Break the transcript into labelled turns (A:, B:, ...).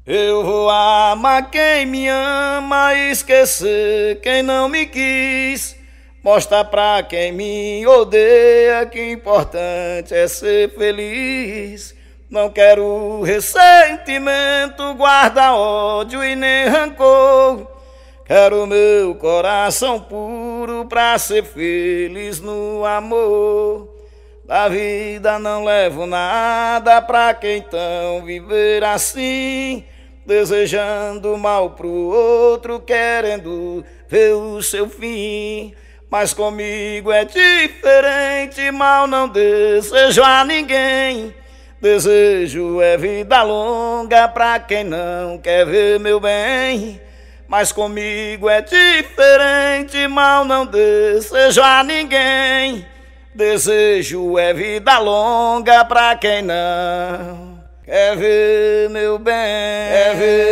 A: Eu vou amar quem me ama e esquecer quem não me quis. Mostrar pra quem me odeia que importante é ser feliz. Não quero ressentimento, guarda ódio e nem rancor. Quero meu coração puro pra ser feliz no amor. Da vida não levo nada, pra que então viver assim? Desejando mal pro outro, querendo ver o seu fim. Mas comigo é diferente, mal não desejo a ninguém. Desejo é vida longa pra quem não quer ver meu bem. Mas comigo é diferente, mal não desejo a ninguém. Desejo é vida longa pra quem não quer ver meu bem.